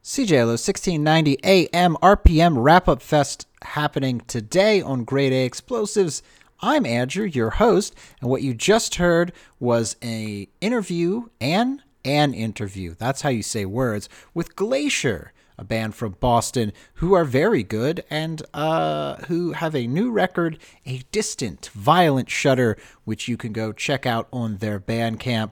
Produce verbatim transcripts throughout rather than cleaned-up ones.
C J L O sixteen ninety A M R P M Wrap-Up Fest happening today on Grade A Explosives. I'm Andrew, your host, and what you just heard was a interview and an interview. That's how you say words with Glacier, a band from Boston who are very good and uh, who have a new record, A Distant Violent Shudder, which you can go check out on their Bandcamp.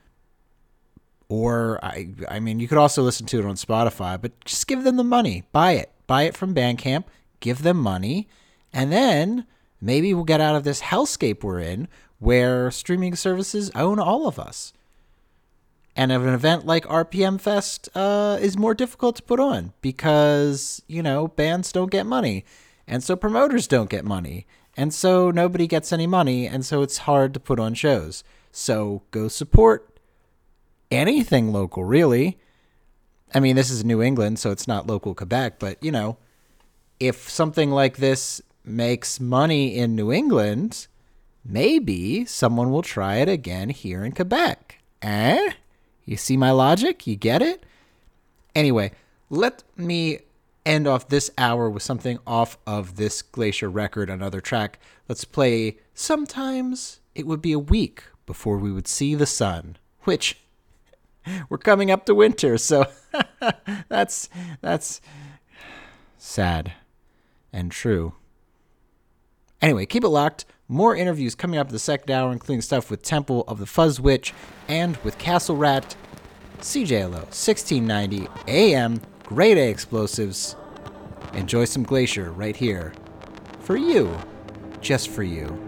Or, I I mean, you could also listen to it on Spotify, but just give them the money. Buy it. Buy it from Bandcamp. Give them money. And then maybe we'll get out of this hellscape we're in where streaming services own all of us. And an event like R P M Fest uh, is more difficult to put on because, you know, bands don't get money. And so promoters don't get money. And so nobody gets any money. And so it's hard to put on shows. So go support anything local, really. I mean, this is New England, so it's not local Quebec, but, you know, if something like this makes money in New England, maybe someone will try it again here in Quebec. Eh? You see my logic? You get it? Anyway, let me end off this hour with something off of this Glacier record, another track. Let's play Sometimes It Would Be a Week Before We Would See the Sun, which we're coming up to winter, so that's that's sad and true. Anyway, keep it locked. More interviews coming up in the second hour, including stuff with Temple of the Fuzz Witch and with Castle Rat. C J L O sixteen ninety A M, Grade A Explosives. Enjoy some Glacier right here. For you. Just for you.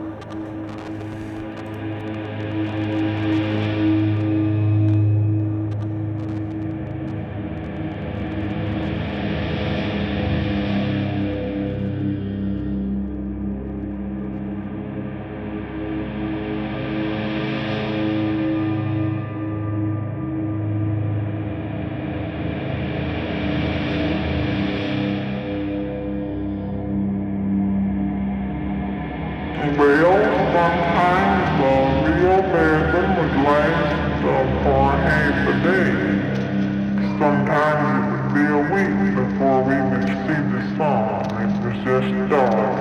Well, sometimes the real band would last uh, for half a day. Sometimes it would be a week before we would see the sun. It was just dark.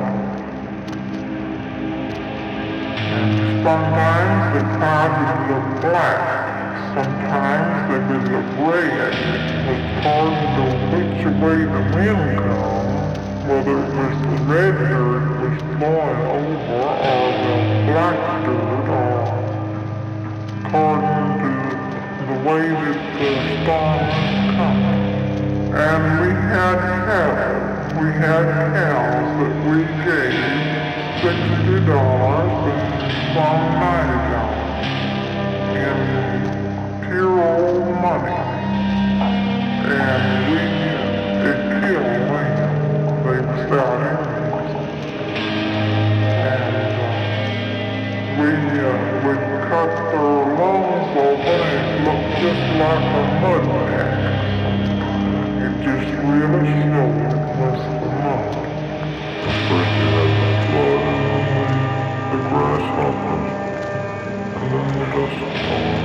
And sometimes the clouds would look black. Sometimes they would look red. It was hard to which way the wind comes. Whether it was the red dirt was blowing over or the black dirt or according to the way that the storm was coming. And we had cattle. We had cows that we gave sixty dollars and some ninety dollars in pure old money. And we, it killed me. They were starting, and uh, we uh, would cut their lungs open and it looked just like a mud pack. It just really showed it was the mud. First you had the flood, and then the grasshoppers, and then the dust storm.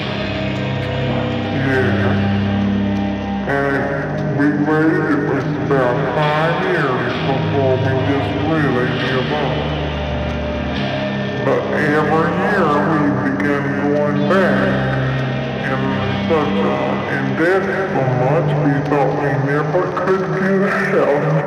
Yeah. And we waited, it was about five years before we just really gave up. But every year we began going back in such a, in debt so much we thought we never could get out.